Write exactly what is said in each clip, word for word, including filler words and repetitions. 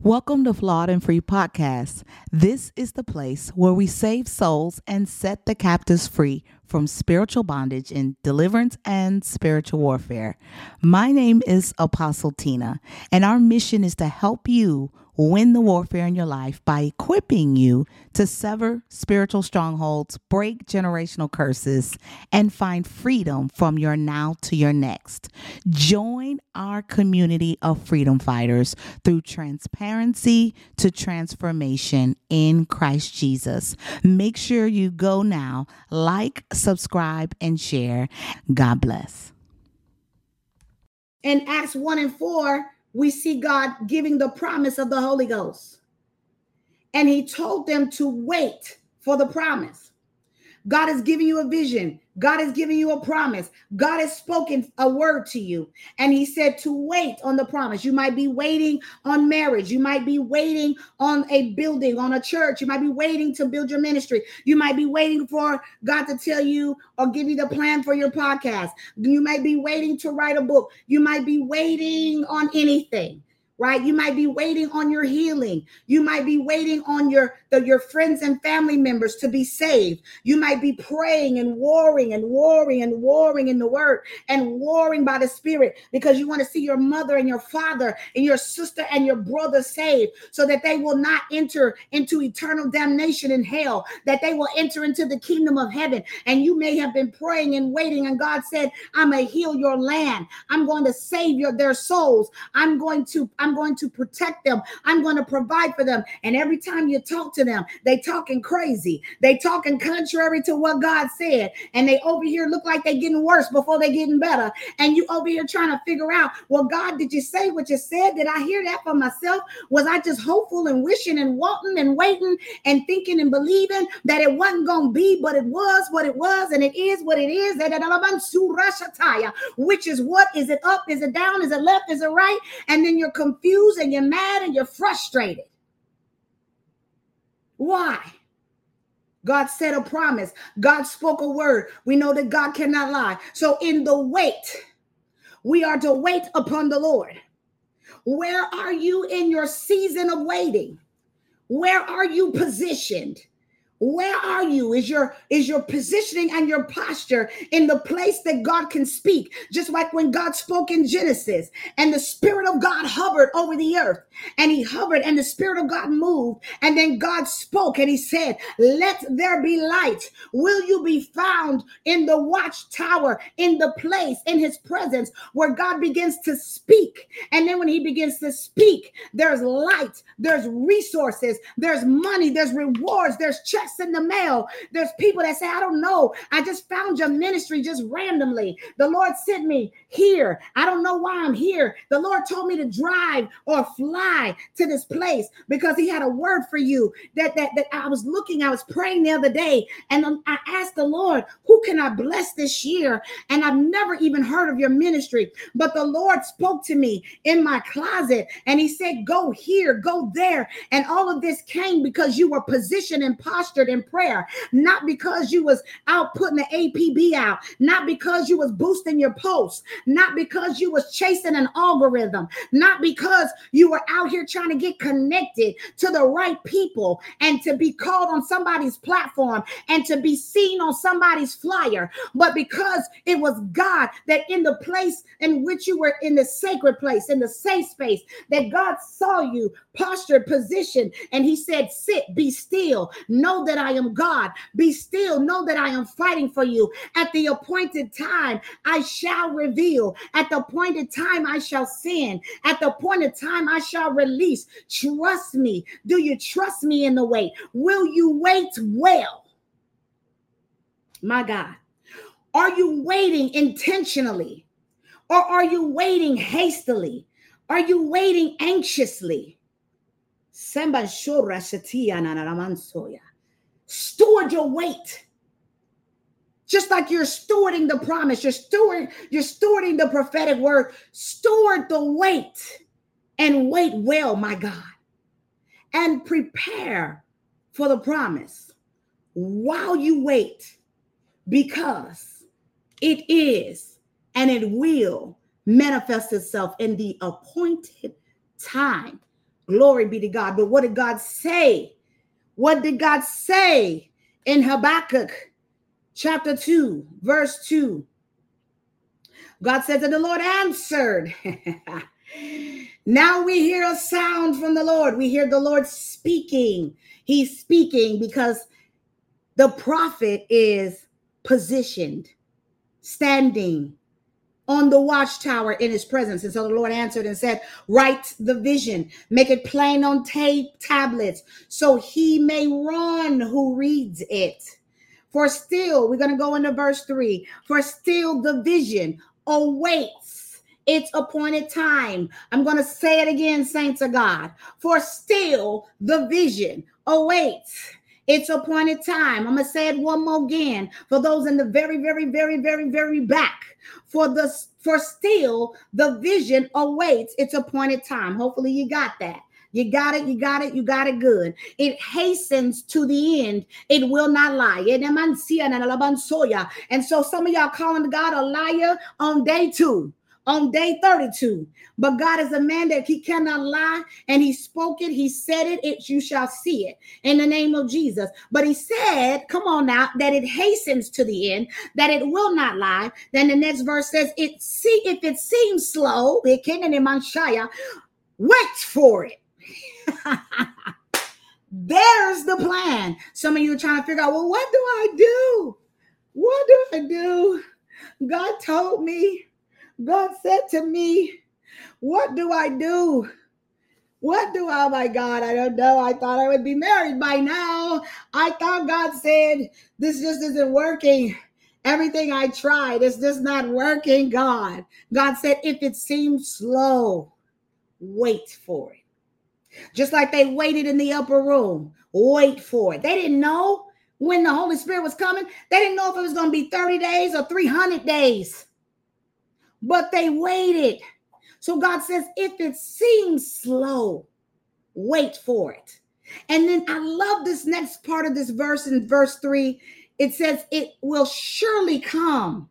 Welcome to Flawed and Free Podcast. This is the place where we save souls and set the captives free from spiritual bondage and deliverance and spiritual warfare. My name is Apostle Tina, and our mission is to help you win the warfare in your life by equipping you to sever spiritual strongholds, break generational curses, and find freedom from your now to your next. Join our community of freedom fighters through transparency to transformation in Christ Jesus. Make sure you go now, like, subscribe, and share. God bless. In Acts one and four, we see God giving the promise of the Holy Ghost. And he told them to wait for the promise. God is giving you a vision. God is giving you a promise. God has spoken a word to you. And he said to wait on the promise. You might be waiting on marriage. You might be waiting on a building, on a church. You might be waiting to build your ministry. You might be waiting for God to tell you or give you the plan for your podcast. You might be waiting to write a book. You might be waiting on anything. Right? You might be waiting on your healing. You might be waiting on your, the, your friends and family members to be saved. You might be praying and warring and warring and warring in the word and warring by the Spirit because you want to see your mother and your father and your sister and your brother saved so that they will not enter into eternal damnation in hell, that they will enter into the kingdom of heaven. And you may have been praying and waiting, and God said, I'm going to heal your land. I'm going to save your, their souls. I'm going to I'm going to protect them. I'm going to provide for them. And every time you talk to them, they talking crazy. They talking contrary to what God said. And they over here look like they getting worse before they getting better. And you over here trying to figure out, well, God, did you say what you said? Did I hear that for myself? Was I just hopeful and wishing and wanting and waiting and thinking and believing that it wasn't going to be, but it was what it was, and it is what it is. Which is what? Is it up? Is it down? Is it left? Is it right? And then you're confused and you're mad and you're frustrated. Why? God said a promise. God spoke a word. We know that God cannot lie. So in the wait, we are to wait upon the Lord. Where are you in your season of waiting? Where are you positioned? Where are you? Is your is your positioning and your posture in the place that God can speak? Just like when God spoke in Genesis and the Spirit of God hovered over the earth, and he hovered and the Spirit of God moved, and then God spoke and he said, let there be light. Will you be found in the watchtower, in the place, in his presence where God begins to speak? And then when he begins to speak, there's light, there's resources, there's money, there's rewards, there's checks in the mail. There's people that say, I don't know. I just found your ministry just randomly. The Lord sent me here. I don't know why I'm here. The Lord told me to drive or fly to this place because he had a word for you that, that, that I was looking, I was praying the other day. And I asked the Lord, who can I bless this year? And I've never even heard of your ministry, but the Lord spoke to me in my closet and he said, go here, go there. And all of this came because you were positioned and postured in prayer, not because you was out putting the A P B out, not because you was boosting your posts, not because you was chasing an algorithm, not because you were out here trying to get connected to the right people and to be called on somebody's platform and to be seen on somebody's flyer, but because it was God that in the place in which you were, in the sacred place, in the safe space, that God saw you postured, positioned, and he said, sit, be still, know that I am God. Be still. Know that I am fighting for you. At the appointed time, I shall reveal. At the appointed time, I shall send. At the appointed time, I shall release. Trust me. Do you trust me in the wait? Will you wait well? My God. Are you waiting intentionally? Or are you waiting hastily? Are you waiting anxiously? Steward your wait. Just like you're stewarding the promise, you're steward, you're stewarding the prophetic word. Steward the wait and wait well, my God. And prepare for the promise while you wait, because it is and it will manifest itself in the appointed time Glory be to God. But what did God say? What did God say in Habakkuk chapter two, verse two? God said that the Lord answered. Now we hear a sound from the Lord. We hear the Lord speaking. He's speaking because the prophet is positioned, standing on the watchtower in his presence. And so the Lord answered and said, write the vision, make it plain on tape tablets, so he may run who reads it. For still, we're going to go into verse three, for still the vision awaits its appointed time. I'm going to say it again, saints of God. For still the vision awaits its appointed time. I'm going to say it one more again for those in the very, very, very, very, very back. For the for still the vision awaits its appointed time. Hopefully you got that. You got it, you got it, you got it good. It hastens to the end. It will not lie. And so some of y'all calling God a liar on day two, on day thirty-two. But God is a man that he cannot lie, and he spoke it, he said it, it you shall see it in the name of Jesus. But he said, come on now, that it hastens to the end, that it will not lie. Then the next verse says, it see if it seems slow, wait for it. There's the plan. Some of you are trying to figure out, well, what do I do? What do I do? God told me. God said to me, what do I do? What do I, oh my God, I don't know. I thought I would be married by now. I thought God said, this just isn't working. Everything I tried is just not working, God. God said, if it seems slow, wait for it. Just like they waited in the upper room, wait for it. They didn't know when the Holy Spirit was coming. They didn't know if it was going to be thirty days or three hundred days. But they waited. So God says, if it seems slow, wait for it. And then I love this next part of this verse in verse three. It says, it will surely come.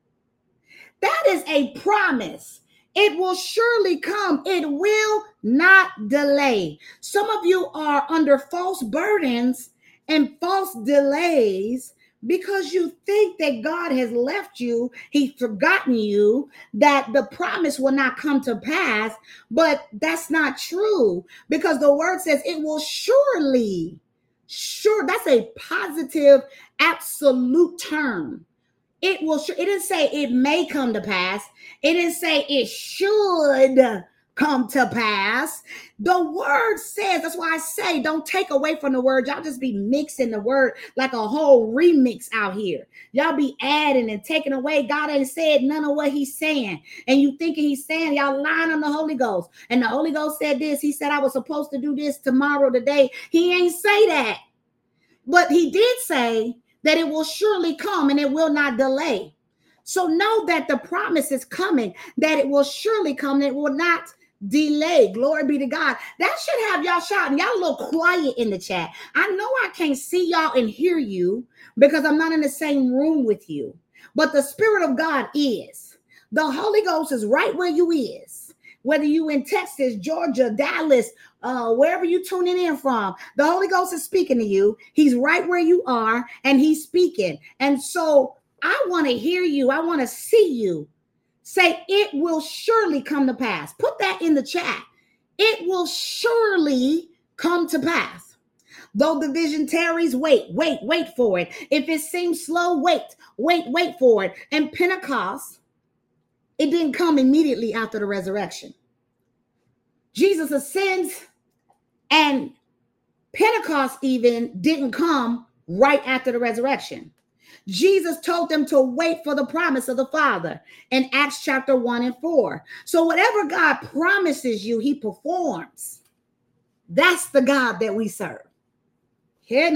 That is a promise. It will surely come. It will not delay. Some of you are under false burdens and false delays because you think that God has left you, he's forgotten you, that the promise will not come to pass, but that's not true because the word says it will surely, sure, that's a positive, absolute term. It will, it didn't say it may come to pass. It didn't say it should come to pass. The word says, that's why I say, don't take away from the word. Y'all just be mixing the word like a whole remix out here. Y'all be adding and taking away. God ain't said none of what he's saying. And you thinking he's saying, y'all lying on the Holy Ghost. And the Holy Ghost said this. He said, I was supposed to do this tomorrow, today. He ain't say that. But he did say that it will surely come and it will not delay. So know that the promise is coming, that it will surely come and it will not delay. Glory be to God. That should have y'all shouting. Y'all a little quiet in the chat. I know I can't see y'all and hear you because I'm not in the same room with you, but the Spirit of God is. The Holy Ghost is right where you is. Whether you in Texas, Georgia, Dallas, uh, wherever you tuning in from, the Holy Ghost is speaking to you. He's right where you are and he's speaking. And so I want to hear you. I want to see you say it will surely come to pass. Put that in the chat. It will surely come to pass. Though the vision tarries, wait, wait, wait for it. If it seems slow, wait, wait, wait for it. And Pentecost, it didn't come immediately after the resurrection. Jesus ascends and Pentecost even didn't come right after the resurrection. Jesus told them to wait for the promise of the Father in Acts chapter one and four. So whatever God promises you, he performs. That's the God that we serve. Woo!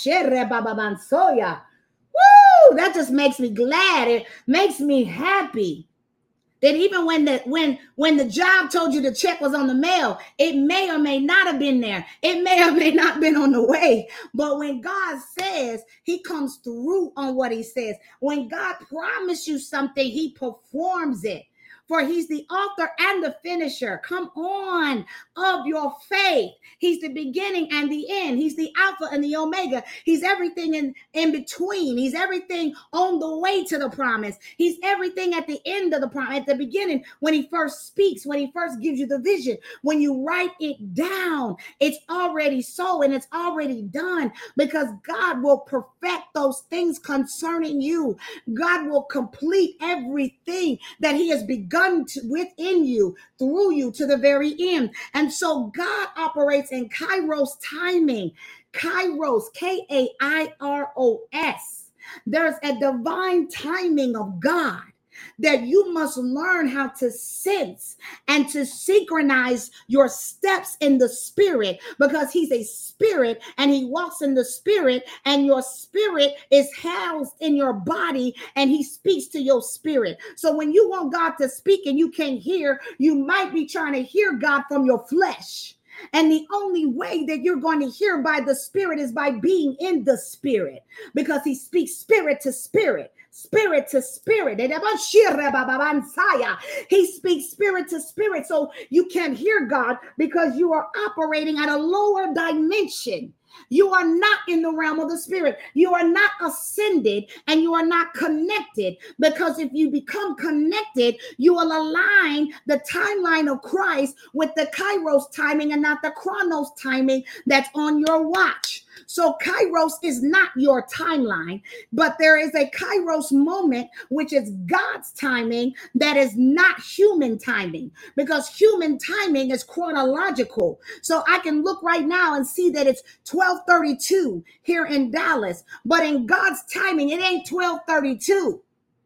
That just makes me glad. It makes me happy. That even when the when when the job told you the check was on the mail, it may or may not have been there. It may or may not have been on the way. But when God says, he comes through on what he says. When God promised you something, he performs it. For he's the author and the finisher, come on, of your faith. He's the beginning and the end. He's the Alpha and the Omega. He's everything in, in between. He's everything on the way to the promise. He's everything at the end of the promise, at the beginning, when he first speaks, when he first gives you the vision, when you write it down, it's already so and it's already done, because God will perfect those things concerning you. God will complete everything that he has begun to, within you, through you, to the very end. And so God operates in Kairos timing. Kairos, K A I R O S. There's a divine timing of God that you must learn how to sense and to synchronize your steps in the spirit, because he's a spirit and he walks in the spirit, and your spirit is housed in your body and he speaks to your spirit. So when you want God to speak and you can't hear, you might be trying to hear God from your flesh. And the only way that you're going to hear by the spirit is by being in the spirit, because he speaks spirit to spirit. Spirit to spirit. He speaks spirit to spirit. So you can't hear God because you are operating at a lower dimension. You are not in the realm of the spirit. You are not ascended and you are not connected, because if you become connected, you will align the timeline of Christ with the Kairos timing and not the Chronos timing that's on your watch. So Kairos is not your timeline, but there is a Kairos moment, which is God's timing, that is not human timing, because human timing is chronological. So I can look right now and see that it's twelve thirty-two here in Dallas, but in God's timing, it ain't twelve thirty-two.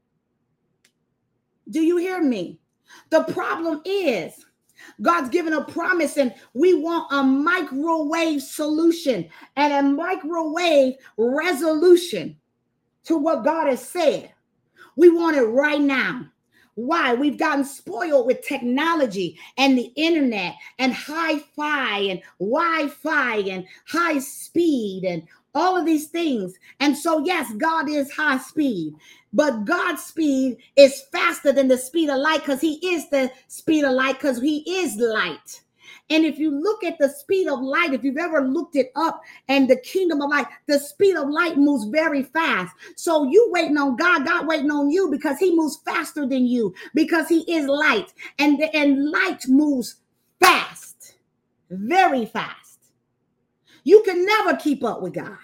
Do you hear me? The problem is, God's given a promise and we want a microwave solution and a microwave resolution to what God has said. We want it right now. Why? We've gotten spoiled with technology and the internet and hi-fi and Wi-Fi and high speed and all of these things. And so, yes, God is high speed, but God's speed is faster than the speed of light, because he is the speed of light, because he is light. And if you look at the speed of light, if you've ever looked it up, and the kingdom of light, the speed of light moves very fast. So you waiting on God, God waiting on you, because he moves faster than you, because he is light. And, the, and light moves fast, very fast. You can never keep up with God.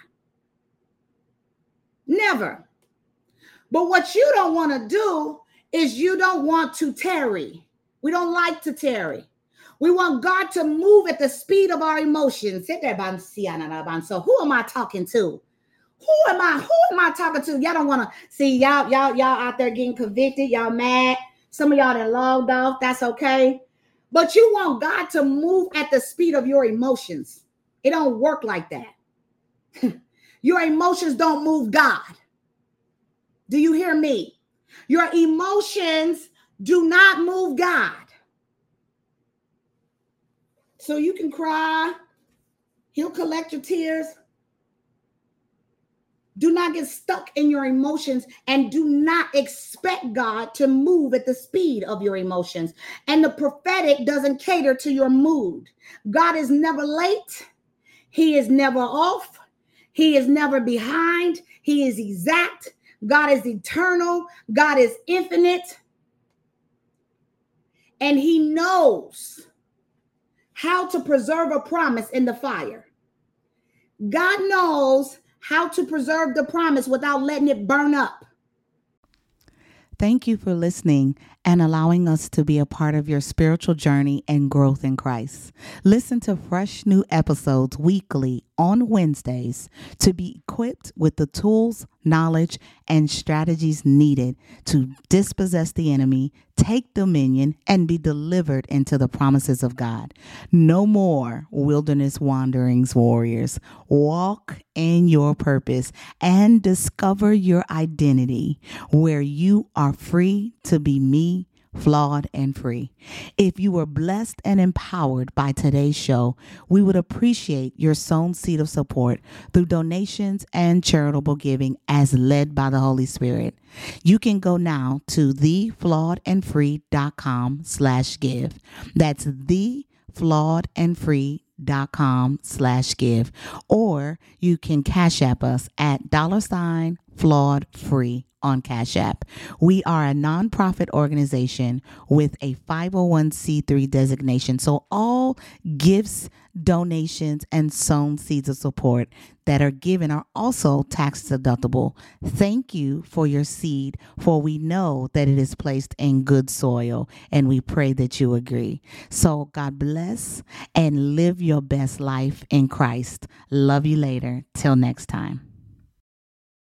Never. But what you don't want to do is you don't want to tarry. We don't like to tarry. We want God to move at the speed of our emotions. So who am I talking to? Who am I? Who am I talking to? Y'all don't want to see y'all, y'all, y'all out there getting convicted. Y'all mad. Some of y'all that logged off. That's okay. But you want God to move at the speed of your emotions. It don't work like that. Your emotions don't move God. Do you hear me? Your emotions do not move God. So you can cry. He'll collect your tears. Do not get stuck in your emotions, and do not expect God to move at the speed of your emotions. And the prophetic doesn't cater to your mood. God is never late. He is never off. He is never behind. He is exact. God is eternal. God is infinite. And he knows how to preserve a promise in the fire. God knows how to preserve the promise without letting it burn up. Thank you for listening and allowing us to be a part of your spiritual journey and growth in Christ. Listen to fresh new episodes weekly on Wednesdays to be equipped with the tools, knowledge, and strategies needed to dispossess the enemy, take dominion, and be delivered into the promises of God. No more wilderness wanderings, warriors. Walk in your purpose and discover your identity, where you are free to be me, Flawed and Free. If you were blessed and empowered by today's show, we would appreciate your sown seed of support through donations and charitable giving as led by the Holy Spirit. You can go now to theflawedandfree.com slash give. That's theflawedandfree.com slash give. Or you can Cash App us at dollar sign flawed free on Cash App. We are a nonprofit organization with a five oh one c three designation. So all gifts, donations, and sown seeds of support that are given are also tax deductible. Thank you for your seed, for we know that it is placed in good soil, and we pray that you agree. So God bless and live your best life in Christ. Love you later. Till next time.